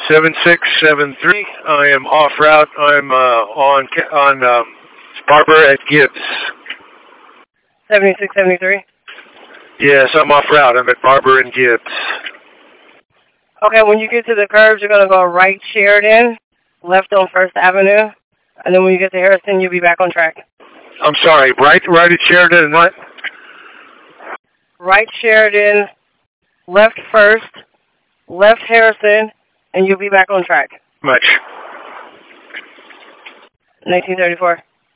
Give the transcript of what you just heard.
7673. I am off route. I'm on Barber at Gibbs. 7673? Yes, I'm off route. I'm at Barber and Gibbs. Okay, when you get to the curbs, you're going to go right Sheridan, left on 1st Avenue, and then when you get to Harrison, you'll be back on track. I'm sorry, right at Sheridan and what? Right Sheridan, left 1st, left Harrison, and you'll be back on track. Much. 1934.